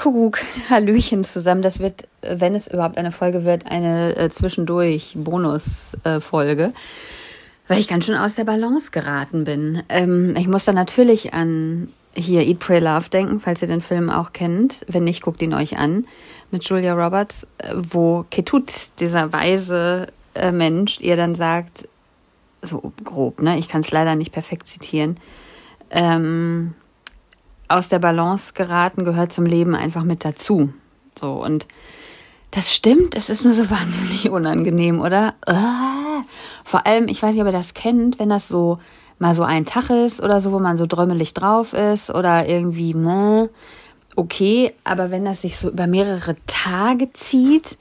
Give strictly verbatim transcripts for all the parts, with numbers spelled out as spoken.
Kuckuck, Hallöchen zusammen. Das wird, wenn es überhaupt eine Folge wird, eine äh, zwischendurch Bonus-Folge, äh, weil ich ganz schön aus der Balance geraten bin. Ähm, ich muss da natürlich an hier Eat, Pray, Love denken, falls ihr den Film auch kennt. Wenn nicht, guckt ihn euch an. Mit Julia Roberts, äh, wo Ketut, dieser weise äh, Mensch, ihr dann sagt, so grob, ne? Ich kann es leider nicht perfekt zitieren, ähm, aus der Balance geraten gehört zum Leben einfach mit dazu. So, und das stimmt, es ist nur so wahnsinnig unangenehm, oder? Ah, vor allem, ich weiß nicht, ob ihr das kennt, wenn das so mal so ein Tag ist oder so, wo man so drömmelig drauf ist oder irgendwie, ne, okay, aber wenn das sich so über mehrere Tage zieht,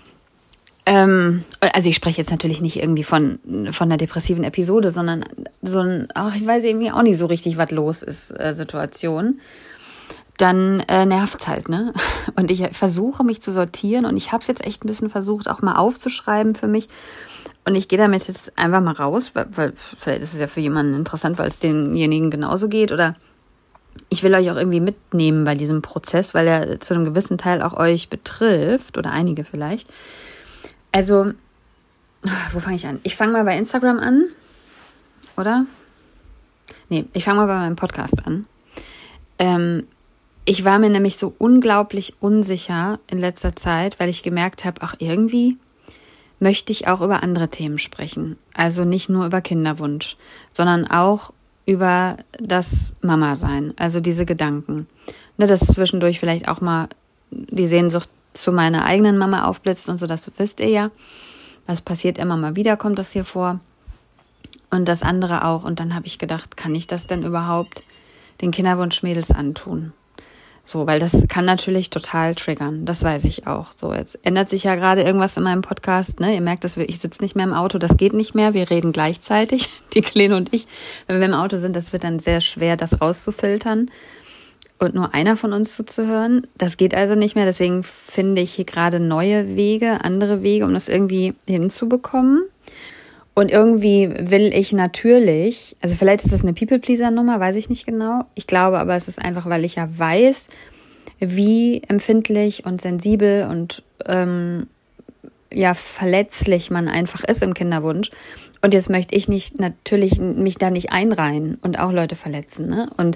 ähm, also ich spreche jetzt natürlich nicht irgendwie von, von einer depressiven Episode, sondern so ein, ach, ich weiß irgendwie auch nicht so richtig, was los ist, äh, Situation, dann äh, nervt's halt, ne? Und ich versuche mich zu sortieren und ich habe es jetzt echt ein bisschen versucht, auch mal aufzuschreiben für mich. Und ich gehe damit jetzt einfach mal raus, weil, weil vielleicht ist es ja für jemanden interessant, weil es denjenigen genauso geht, oder ich will euch auch irgendwie mitnehmen bei diesem Prozess, weil er zu einem gewissen Teil auch euch betrifft oder einige vielleicht. Also, wo fange ich an? Ich fange mal bei Instagram an, oder? Nee, ich fange mal bei meinem Podcast an. Ähm, ich war mir nämlich so unglaublich unsicher in letzter Zeit, weil ich gemerkt habe, ach, irgendwie möchte ich auch über andere Themen sprechen. Also nicht nur über Kinderwunsch, sondern auch über das Mama-Sein, also diese Gedanken. Ne, dass zwischendurch vielleicht auch mal die Sehnsucht zu meiner eigenen Mama aufblitzt und so, das wisst ihr ja. Das passiert immer mal wieder, kommt das hier vor. Und das andere auch. Und dann habe ich gedacht, kann ich das denn überhaupt den Kinderwunschmädels antun? So, weil das kann natürlich total triggern. Das weiß ich auch. So, jetzt ändert sich ja gerade irgendwas in meinem Podcast. Ne? Ihr merkt, dass wir, ich sitze nicht mehr im Auto. Das geht nicht mehr. Wir reden gleichzeitig, die Kleine und ich. Wenn wir im Auto sind, das wird dann sehr schwer, das rauszufiltern und nur einer von uns zuzuhören. Das geht also nicht mehr. Deswegen finde ich hier gerade neue Wege, andere Wege, um das irgendwie hinzubekommen. Und irgendwie will ich natürlich, also vielleicht ist das eine People-Pleaser-Nummer, weiß ich nicht genau. Ich glaube aber, es ist einfach, weil ich ja weiß, wie empfindlich und sensibel und ähm, ja verletzlich man einfach ist im Kinderwunsch. Und jetzt möchte ich nicht natürlich mich da nicht einreihen und auch Leute verletzen, ne? Und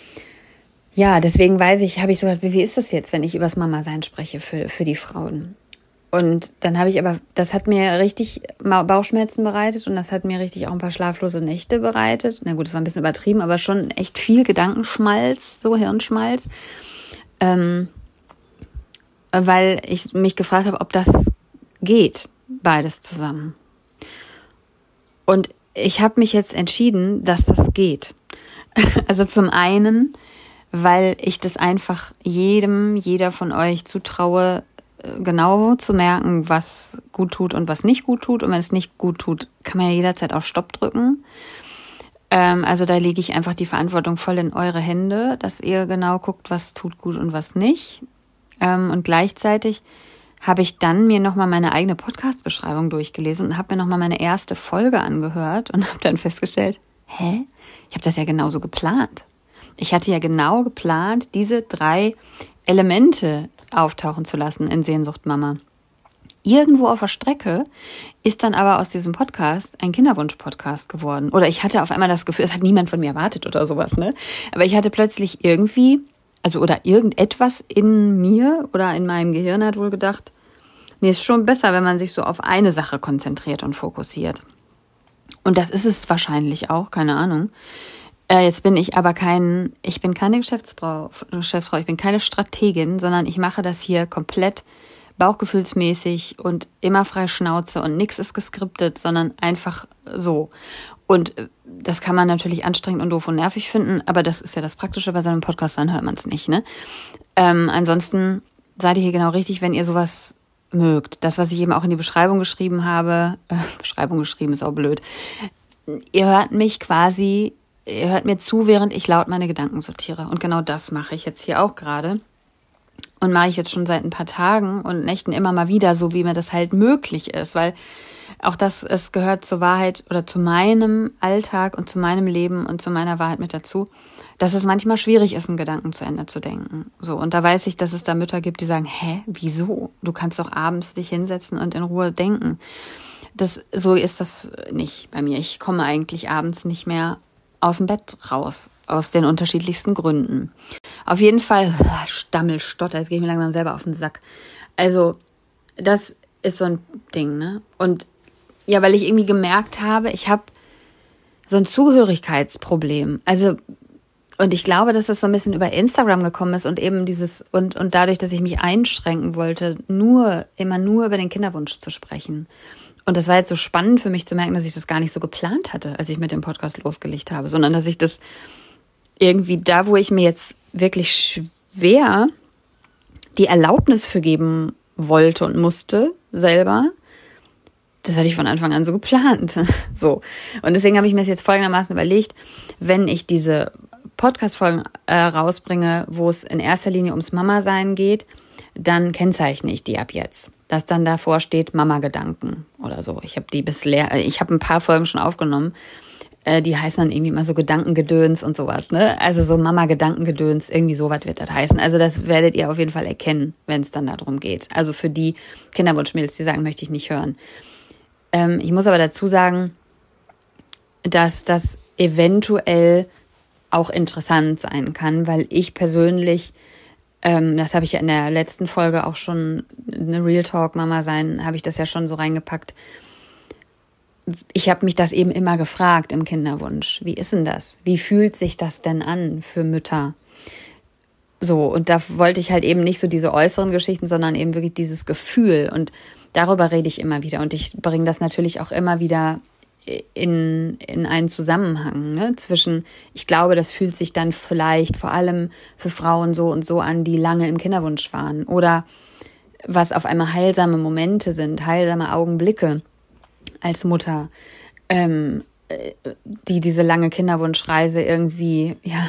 ja, deswegen weiß ich, habe ich so gedacht, wie ist das jetzt, wenn ich übers Mama-Sein spreche für, für die Frauen? Und dann habe ich aber, das hat mir richtig Bauchschmerzen bereitet und das hat mir richtig auch ein paar schlaflose Nächte bereitet. Na gut, das war ein bisschen übertrieben, aber schon echt viel Gedankenschmalz, so Hirnschmalz. Ähm, weil ich mich gefragt habe, ob das geht, beides zusammen. Und ich habe mich jetzt entschieden, dass das geht. Also zum einen, weil ich das einfach jedem, jeder von euch zutraue, genau zu merken, was gut tut und was nicht gut tut. Und wenn es nicht gut tut, kann man ja jederzeit auf Stopp drücken. Ähm, also da lege ich einfach die Verantwortung voll in eure Hände, dass ihr genau guckt, was tut gut und was nicht. Ähm, und gleichzeitig habe ich dann mir nochmal meine eigene Podcast-Beschreibung durchgelesen und habe mir nochmal meine erste Folge angehört und habe dann festgestellt, hä? Ich habe das ja genauso geplant. Ich hatte ja genau geplant, diese drei Elemente auftauchen zu lassen in Sehnsucht Mama. Irgendwo auf der Strecke ist dann aber aus diesem Podcast ein Kinderwunsch-Podcast geworden. Oder ich hatte auf einmal das Gefühl, das hat niemand von mir erwartet oder sowas, ne? Aber ich hatte plötzlich irgendwie, also oder irgendetwas in mir oder in meinem Gehirn hat wohl gedacht, nee, ist schon besser, wenn man sich so auf eine Sache konzentriert und fokussiert. Und das ist es wahrscheinlich auch, keine Ahnung. Äh, jetzt bin ich aber kein, ich bin keine Geschäftsfrau, Geschäftsfrau, ich bin keine Strategin, sondern ich mache das hier komplett bauchgefühlsmäßig und immer frei Schnauze und nichts ist geskriptet, sondern einfach so. Und das kann man natürlich anstrengend und doof und nervig finden, aber das ist ja das Praktische bei so einem Podcast, dann hört man es nicht, ne? Ähm, ansonsten seid ihr hier genau richtig, wenn ihr sowas mögt. Das, was ich eben auch in die Beschreibung geschrieben habe, äh, Beschreibung geschrieben ist auch blöd. Ihr hört mich quasi Ihr hört mir zu, während ich laut meine Gedanken sortiere. Und genau das mache ich jetzt hier auch gerade. Und mache ich jetzt schon seit ein paar Tagen und Nächten immer mal wieder, so wie mir das halt möglich ist. Weil auch das, es gehört zur Wahrheit oder zu meinem Alltag und zu meinem Leben und zu meiner Wahrheit mit dazu, dass es manchmal schwierig ist, einen Gedanken zu Ende zu denken. So, und da weiß ich, dass es da Mütter gibt, die sagen, hä, wieso? Du kannst doch abends dich hinsetzen und in Ruhe denken. Das, so ist das nicht bei mir. Ich komme eigentlich abends nicht mehr aus dem Bett raus, aus den unterschiedlichsten Gründen. Auf jeden Fall, Stammel, Stotter, jetzt gehe ich mir langsam selber auf den Sack. Also, das ist so ein Ding, ne? Und ja, weil ich irgendwie gemerkt habe, ich habe so ein Zugehörigkeitsproblem. Also, und ich glaube, dass das so ein bisschen über Instagram gekommen ist und eben dieses, und, und dadurch, dass ich mich einschränken wollte, nur, immer nur über den Kinderwunsch zu sprechen. Und das war jetzt so spannend für mich zu merken, dass ich das gar nicht so geplant hatte, als ich mit dem Podcast losgelegt habe, sondern dass ich das irgendwie da, wo ich mir jetzt wirklich schwer die Erlaubnis für geben wollte und musste selber, das hatte ich von Anfang an so geplant. So. Und deswegen habe ich mir das jetzt folgendermaßen überlegt, wenn ich diese Podcast-Folgen äh, rausbringe, wo es in erster Linie ums Mama-Sein geht, dann kennzeichne ich die ab jetzt. Dass dann davor steht Mama-Gedanken oder so. Ich habe die bisher, ich habe ein paar Folgen schon aufgenommen, äh, die heißen dann irgendwie immer so Gedankengedöns und sowas, ne? Also so Mama-Gedankengedöns, irgendwie sowas wird das heißen. Also das werdet ihr auf jeden Fall erkennen, wenn es dann darum geht. Also für die Kinderwunschmädels, die sagen, möchte ich nicht hören. Ähm, ich muss aber dazu sagen, dass das eventuell auch interessant sein kann, weil ich persönlich, ähm, das habe ich ja in der letzten Folge auch schon, eine Real Talk Mama sein, habe ich das ja schon so reingepackt. Ich habe mich das eben immer gefragt im Kinderwunsch. Wie ist denn das? Wie fühlt sich das denn an für Mütter? So, und da wollte ich halt eben nicht so diese äußeren Geschichten, sondern eben wirklich dieses Gefühl. Und darüber rede ich immer wieder. Und ich bringe das natürlich auch immer wieder in, in einen Zusammenhang, ne, zwischen, ich glaube, das fühlt sich dann vielleicht vor allem für Frauen so und so an, die lange im Kinderwunsch waren. Oder was auf einmal heilsame Momente sind, heilsame Augenblicke als Mutter, ähm, die diese lange Kinderwunschreise irgendwie, ja,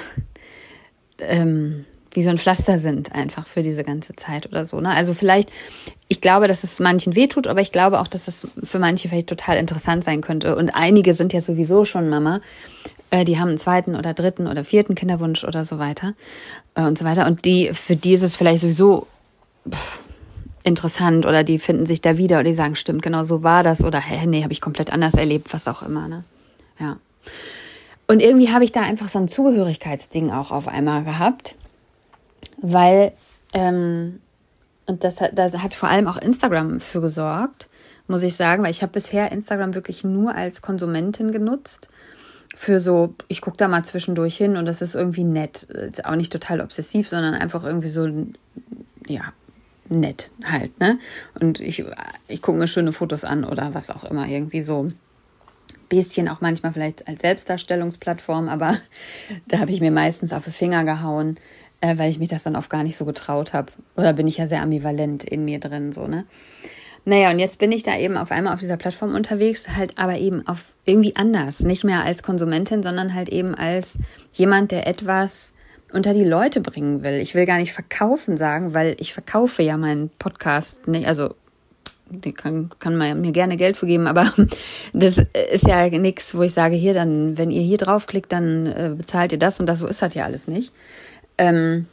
ähm, wie so ein Pflaster sind einfach für diese ganze Zeit oder so, ne? Also vielleicht, ich glaube, dass es manchen wehtut, aber ich glaube auch, dass es für manche vielleicht total interessant sein könnte. Und einige sind ja sowieso schon Mama, äh, die haben einen zweiten oder dritten oder vierten Kinderwunsch oder so weiter äh, und so weiter. Und die, für die ist es vielleicht sowieso pff, interessant oder die finden sich da wieder oder die sagen, stimmt, genau so war das oder hä, nee, habe ich komplett anders erlebt, was auch immer, ne? Ja. Und irgendwie habe ich da einfach so ein Zugehörigkeitsding auch auf einmal gehabt, weil, ähm, und das hat, das hat vor allem auch Instagram für gesorgt, muss ich sagen, weil ich habe bisher Instagram wirklich nur als Konsumentin genutzt. Für so, ich gucke da mal zwischendurch hin und das ist irgendwie nett. Ist auch nicht total obsessiv, sondern einfach irgendwie so, ja, nett halt, ne? Und ich, ich gucke mir schöne Fotos an oder was auch immer, irgendwie so. Bisschen auch manchmal vielleicht als Selbstdarstellungsplattform, aber da habe ich mir meistens auf die Finger gehauen, äh, weil ich mich das dann oft gar nicht so getraut habe. Oder bin ich ja sehr ambivalent in mir drin, so, ne? Naja, und jetzt bin ich da eben auf einmal auf dieser Plattform unterwegs, halt aber eben auf irgendwie anders. Nicht mehr als Konsumentin, sondern halt eben als jemand, der etwas unter die Leute bringen will. Ich will gar nicht verkaufen sagen, weil ich verkaufe ja meinen Podcast nicht, also die kann, kann man mir gerne Geld für geben, aber das ist ja nichts, wo ich sage, hier, dann, wenn ihr hier draufklickt, dann äh, bezahlt ihr das und das, so ist das ja alles nicht. Ähm,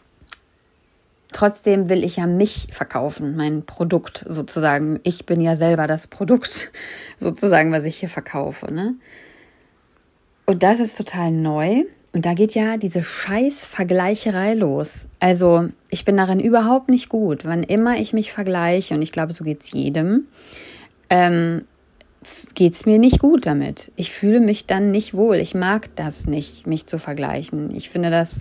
trotzdem will ich ja mich verkaufen, mein Produkt sozusagen. Ich bin ja selber das Produkt sozusagen, was ich hier verkaufe, ne? Und das ist total neu. Und da geht ja diese scheiß Vergleicherei los. Also ich bin darin überhaupt nicht gut. Wann immer ich mich vergleiche, und ich glaube, so geht's jedem, ähm, geht's mir nicht gut damit. Ich fühle mich dann nicht wohl. Ich mag das nicht, mich zu vergleichen. Ich finde, das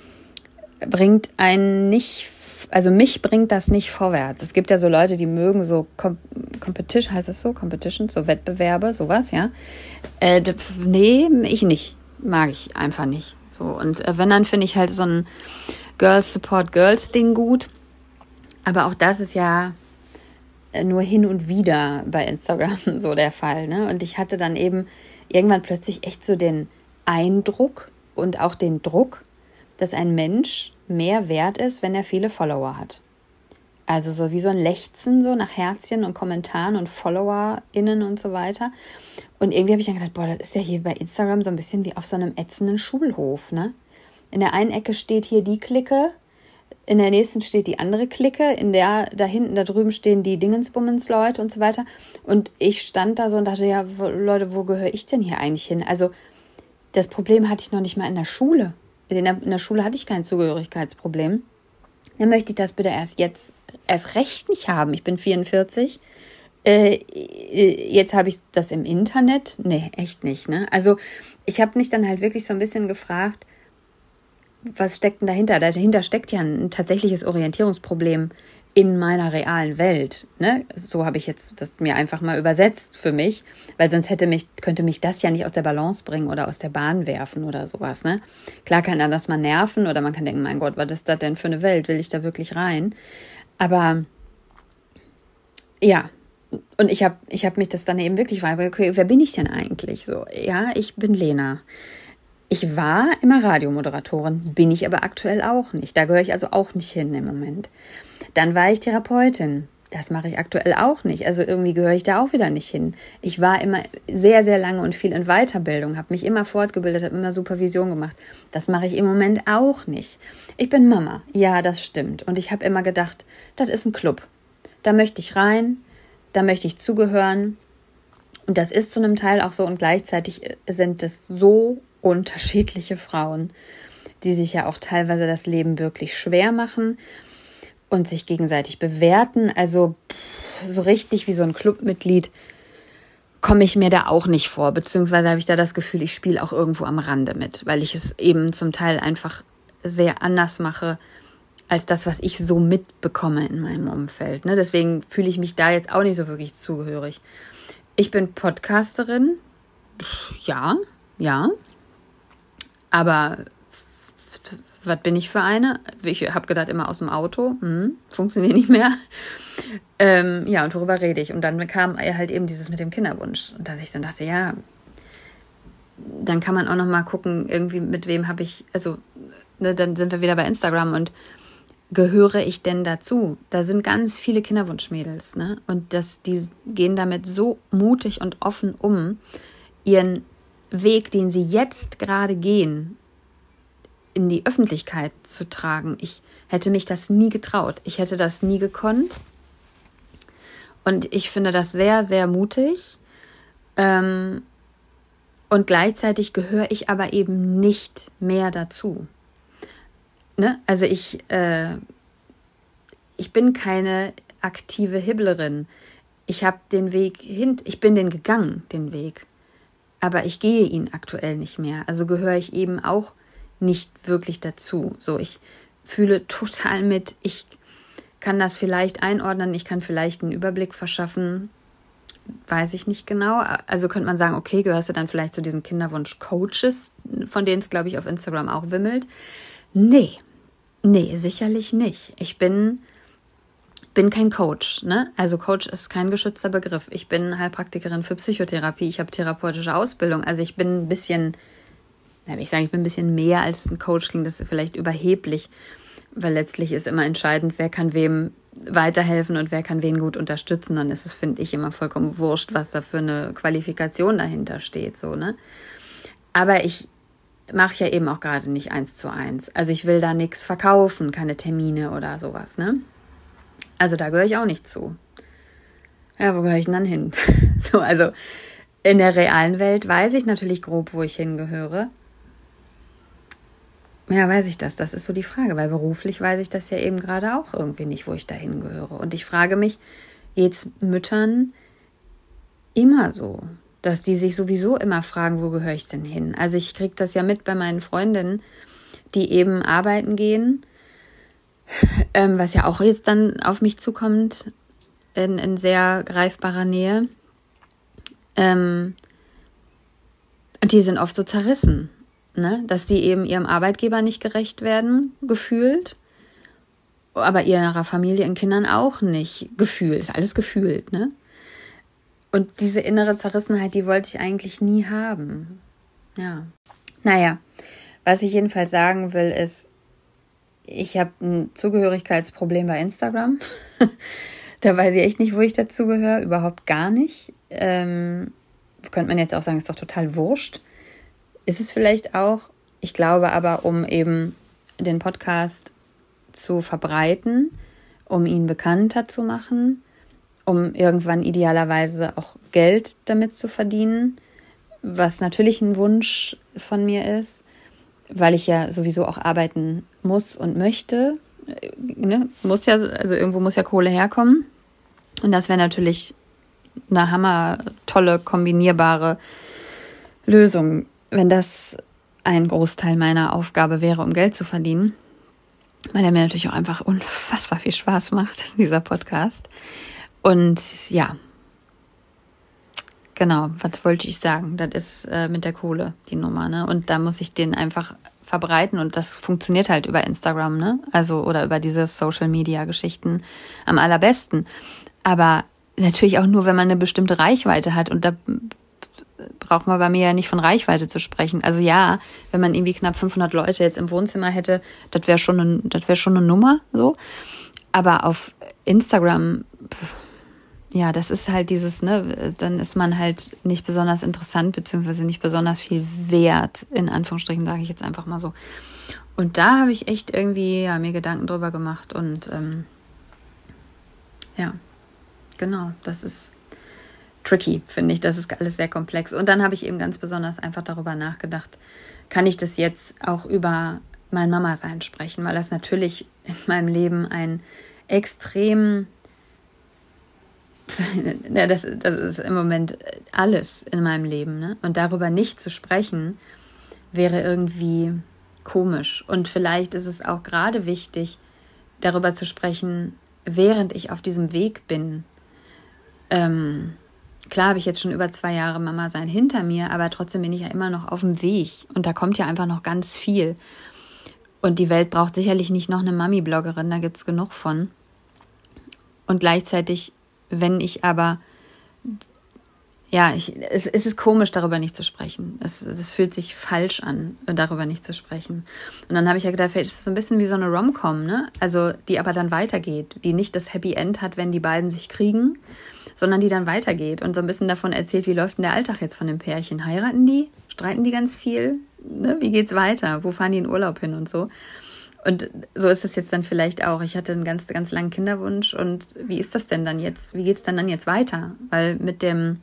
bringt einen nicht, also mich bringt das nicht vorwärts. Es gibt ja so Leute, die mögen so Com- Competition, heißt das so? Competition, so Wettbewerbe, sowas, ja. Äh, nee, ich nicht. Mag ich einfach nicht. So, und äh, wenn, dann finde ich halt so ein Girls Support Girls Ding gut. Aber auch das ist ja äh, nur hin und wieder bei Instagram so der Fall, ne? Und ich hatte dann eben irgendwann plötzlich echt so den Eindruck und auch den Druck, dass ein Mensch mehr wert ist, wenn er viele Follower hat. Also so wie so ein Lechzen so nach Herzchen und Kommentaren und FollowerInnen und so weiter. Und irgendwie habe ich dann gedacht, boah, das ist ja hier bei Instagram so ein bisschen wie auf so einem ätzenden Schulhof, ne? In der einen Ecke steht hier die Clique, in der nächsten steht die andere Clique, in der da hinten, da drüben stehen die Dingensbummens-Leute und so weiter. Und ich stand da so und dachte, ja, wo, Leute, wo gehöre ich denn hier eigentlich hin? Also das Problem hatte ich noch nicht mal in der Schule. In der, in der Schule hatte ich kein Zugehörigkeitsproblem. Dann möchte ich das bitte erst jetzt erst recht nicht haben. Ich bin vierundvierzig. Äh, jetzt habe ich das im Internet. Nee, echt nicht. Ne? Also ich habe mich dann halt wirklich so ein bisschen gefragt, was steckt denn dahinter? Dahinter steckt ja ein tatsächliches Orientierungsproblem in meiner realen Welt. Ne? So habe ich jetzt das mir einfach mal übersetzt für mich, weil sonst hätte mich, könnte mich das ja nicht aus der Balance bringen oder aus der Bahn werfen oder sowas. Ne? Klar kann dann das mal nerven oder man kann denken, mein Gott, was ist das denn für eine Welt? Will ich da wirklich rein? Aber ja, und ich habe ich hab mich das dann eben wirklich gefragt, okay, wer bin ich denn eigentlich? So, ja, ich bin Lena. Ich war immer Radiomoderatorin, bin ich aber aktuell auch nicht. Da gehöre ich also auch nicht hin im Moment. Dann war ich Therapeutin. Das mache ich aktuell auch nicht. Also irgendwie gehöre ich da auch wieder nicht hin. Ich war immer sehr, sehr lange und viel in Weiterbildung, habe mich immer fortgebildet, habe immer Supervision gemacht. Das mache ich im Moment auch nicht. Ich bin Mama. Ja, das stimmt. Und ich habe immer gedacht, das ist ein Club. Da möchte ich rein, da möchte ich zugehören. Und das ist zu einem Teil auch so. Und gleichzeitig sind es so unterschiedliche Frauen, die sich ja auch teilweise das Leben wirklich schwer machen und sich gegenseitig bewerten. Also pff, so richtig wie so ein Clubmitglied komme ich mir da auch nicht vor. Beziehungsweise habe ich da das Gefühl, ich spiele auch irgendwo am Rande mit, weil ich es eben zum Teil einfach sehr anders mache als das, was ich so mitbekomme in meinem Umfeld. Ne? Deswegen fühle ich mich da jetzt auch nicht so wirklich zugehörig. Ich bin Podcasterin. Ja, ja. Aber was bin ich für eine? Ich habe gedacht, immer aus dem Auto. Hm, funktioniert nicht mehr. Ähm, ja, und worüber rede ich? Und dann kam halt eben dieses mit dem Kinderwunsch. Und dass ich dann dachte, ja, dann kann man auch noch mal gucken, irgendwie mit wem habe ich, also ne, dann sind wir wieder bei Instagram und gehöre ich denn dazu? Da sind ganz viele Kinderwunschmädels, ne? Und das, die gehen damit so mutig und offen um, ihren Weg, den sie jetzt gerade gehen, in die Öffentlichkeit zu tragen. Ich hätte mich das nie getraut. Ich hätte das nie gekonnt. Und ich finde das sehr, sehr mutig. Ähm, und gleichzeitig gehöre ich aber eben nicht mehr dazu. Ne? Also ich, äh, ich bin keine aktive Hibblerin. Ich habe den Weg hin, ich bin den gegangen, den Weg. Aber ich gehe ihn aktuell nicht mehr. Also gehöre ich eben auch nicht wirklich dazu. So, ich fühle total mit. Ich kann das vielleicht einordnen. Ich kann vielleicht einen Überblick verschaffen. Weiß ich nicht genau. Also könnte man sagen, okay, gehörst du dann vielleicht zu diesen Kinderwunsch-Coaches, von denen es, glaube ich, auf Instagram auch wimmelt? Nee, nee, sicherlich nicht. Ich bin... bin kein Coach, ne? Also Coach ist kein geschützter Begriff. Ich bin Heilpraktikerin für Psychotherapie. Ich habe therapeutische Ausbildung. Also ich bin ein bisschen, ich sage, ich bin ein bisschen mehr als ein Coach. Klingt das vielleicht überheblich, weil letztlich ist immer entscheidend, wer kann wem weiterhelfen und wer kann wen gut unterstützen. Dann ist es, finde ich, immer vollkommen wurscht, was da für eine Qualifikation dahinter steht, so, ne? Aber ich mache ja eben auch gerade nicht eins zu eins. Also ich will da nichts verkaufen, keine Termine oder sowas, ne? Also da gehöre ich auch nicht zu. Ja, wo gehöre ich denn dann hin? So, also in der realen Welt weiß ich natürlich grob, wo ich hingehöre. Ja, weiß ich das? Das ist so die Frage, weil beruflich weiß ich das ja eben gerade auch irgendwie nicht, wo ich da hingehöre. Und ich frage mich, geht's Müttern immer so, dass die sich sowieso immer fragen, wo gehöre ich denn hin? Also ich kriege das ja mit bei meinen Freundinnen, die eben arbeiten gehen, Ähm, was ja auch jetzt dann auf mich zukommt, in, in sehr greifbarer Nähe. Ähm, und die sind oft so zerrissen, ne? Dass die eben ihrem Arbeitgeber nicht gerecht werden, gefühlt, aber ihrer Familie und Kindern auch nicht, gefühlt, ist alles gefühlt, ne? Und diese innere Zerrissenheit, die wollte ich eigentlich nie haben. Ja. Naja, was ich jedenfalls sagen will, ist, ich habe ein Zugehörigkeitsproblem bei Instagram. Da weiß ich echt nicht, wo ich dazugehöre. Überhaupt gar nicht. Ähm, könnte man jetzt auch sagen, ist doch total wurscht. Ist es vielleicht auch. Ich glaube aber, um eben den Podcast zu verbreiten, um ihn bekannter zu machen, um irgendwann idealerweise auch Geld damit zu verdienen, was natürlich ein Wunsch von mir ist, weil ich ja sowieso auch arbeiten muss und möchte. Ne? Muss ja, also irgendwo muss ja Kohle herkommen. Und das wäre natürlich eine hammer tolle, kombinierbare Lösung, wenn das ein Großteil meiner Aufgabe wäre, um Geld zu verdienen. Weil er mir natürlich auch einfach unfassbar viel Spaß macht, dieser Podcast. Und ja, genau, was wollte ich sagen? Das ist äh, mit der Kohle die Nummer, ne? Und da muss ich den einfach verbreiten und das funktioniert halt über Instagram, ne? Also oder über diese Social-Media-Geschichten am allerbesten. Aber natürlich auch nur, wenn man eine bestimmte Reichweite hat und da braucht man bei mir ja nicht von Reichweite zu sprechen. Also ja, wenn man irgendwie knapp fünfhundert Leute jetzt im Wohnzimmer hätte, das wäre schon ein, das wäre schon eine Nummer, so. Aber auf Instagram, ja, das ist halt dieses, ne, dann ist man halt nicht besonders interessant, beziehungsweise nicht besonders viel wert, in Anführungsstrichen, sage ich jetzt einfach mal so. Und da habe ich echt irgendwie, ja, mir Gedanken drüber gemacht und, ähm, ja, genau, das ist tricky, finde ich. Das ist alles sehr komplex. Und dann habe ich eben ganz besonders einfach darüber nachgedacht, kann ich das jetzt auch über mein Mama-Sein sprechen, weil das natürlich in meinem Leben ein extrem, ja, das, das ist im Moment alles in meinem Leben, ne? Und darüber nicht zu sprechen, wäre irgendwie komisch. Und vielleicht ist es auch gerade wichtig, darüber zu sprechen, während ich auf diesem Weg bin. Ähm, Klar habe ich jetzt schon über zwei Jahre Mama sein hinter mir, aber trotzdem bin ich ja immer noch auf dem Weg. Und da kommt ja einfach noch ganz viel. Und die Welt braucht sicherlich nicht noch eine Mami-Bloggerin, da gibt es genug von. Und gleichzeitig, wenn ich aber, ja, ich, es, es ist komisch, darüber nicht zu sprechen. Es, es fühlt sich falsch an, darüber nicht zu sprechen. Und dann habe ich ja gedacht, vielleicht ist es so ein bisschen wie so eine Rom-Com, ne? Also die aber dann weitergeht, die nicht das Happy End hat, wenn die beiden sich kriegen, sondern die dann weitergeht und so ein bisschen davon erzählt, wie läuft denn der Alltag jetzt von dem Pärchen? Heiraten die? Streiten die ganz viel? Ne? Wie geht's weiter? Wo fahren die in Urlaub hin und so? Und so ist es jetzt dann vielleicht auch. Ich hatte einen ganz, ganz langen Kinderwunsch und wie ist das denn dann jetzt? Wie geht's dann dann jetzt weiter? Weil mit dem,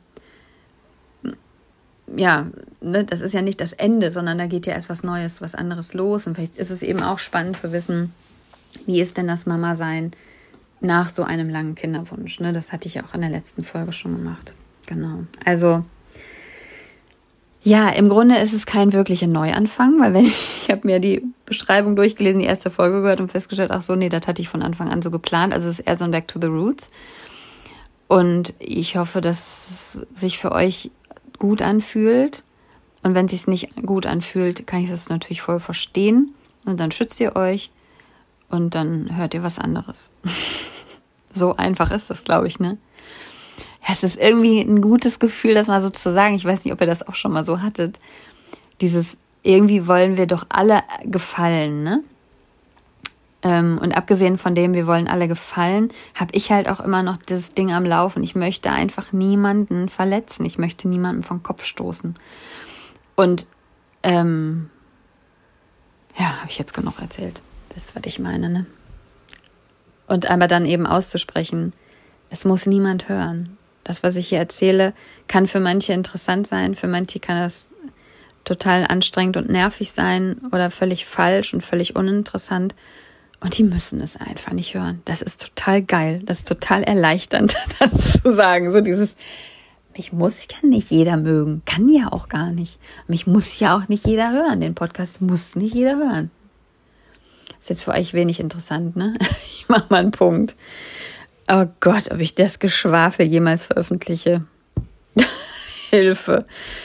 ja, ne, das ist ja nicht das Ende, sondern da geht ja erst was Neues, was anderes los. Und vielleicht ist es eben auch spannend zu wissen, wie ist denn das Mama-Sein nach so einem langen Kinderwunsch, ne? Das hatte ich auch in der letzten Folge schon gemacht. Genau. Also, ja, im Grunde ist es kein wirklicher Neuanfang, weil wenn ich, ich habe mir die Beschreibung durchgelesen, die erste Folge gehört und festgestellt, ach so, nee, das hatte ich von Anfang an so geplant. Also es ist eher so ein Back to the Roots. Und ich hoffe, dass es sich für euch gut anfühlt. Und wenn es sich nicht gut anfühlt, kann ich das natürlich voll verstehen. Und dann schützt ihr euch und dann hört ihr was anderes. So einfach ist das, glaube ich, ne? Ja, es ist irgendwie ein gutes Gefühl, das mal so zu sagen. Ich weiß nicht, ob ihr das auch schon mal so hattet. Dieses, irgendwie wollen wir doch alle gefallen, ne? Ähm, und abgesehen von dem, wir wollen alle gefallen, habe ich halt auch immer noch dieses Ding am Laufen. Ich möchte einfach niemanden verletzen. Ich möchte niemanden vom Kopf stoßen. Und, ähm, ja, habe ich jetzt genug erzählt. Wisst, was ich meine, ne? Und aber dann eben auszusprechen, es muss niemand hören. Das, was ich hier erzähle, kann für manche interessant sein, für manche kann das total anstrengend und nervig sein oder völlig falsch und völlig uninteressant. Und die müssen es einfach nicht hören. Das ist total geil, das ist total erleichternd, das zu sagen. So dieses, mich muss ja nicht jeder mögen, kann ja auch gar nicht. Mich muss ja auch nicht jeder hören, den Podcast muss nicht jeder hören. Ist jetzt für euch wenig interessant, ne? Ich mach mal einen Punkt. Oh Gott, ob ich das Geschwafel jemals veröffentliche. Hilfe.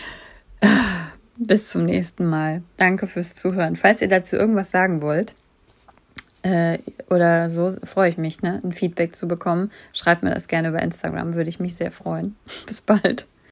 Bis zum nächsten Mal. Danke fürs Zuhören. Falls ihr dazu irgendwas sagen wollt, äh, oder so, freue ich mich, ne, ein Feedback zu bekommen. Schreibt mir das gerne über Instagram, würde ich mich sehr freuen. Bis bald.